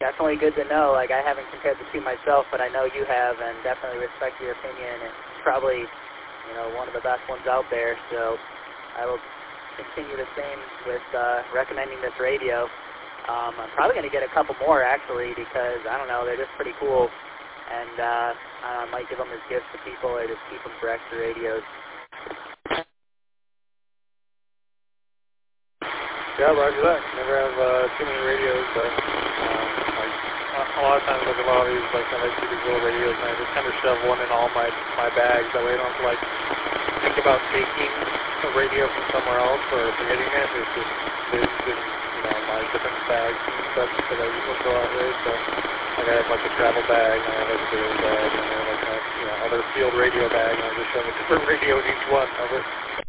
definitely good to know. Like, I haven't compared the two myself, but I know you have, and definitely respect your opinion, and probably, you know, one of the best ones out there. So I will continue the same with recommending this radio. I'm probably going to get a couple more, actually, because, I don't know, they're just pretty cool. And I might give them as gifts to people or just keep them for extra radios. Yeah, roger that. Never have too many radios, but like, a lot of times like a lot of these, like I see these little radios and I just kind of shove one in all my bags. That way I don't have to like think about taking a radio from somewhere else or forgetting it. It's just lives in, you know, my different bags and stuff that I usually go out with. So like I have like a travel bag and I have like a daily bag and I have like a, you know, other field radio bag and I just shove a different radio in each one of it.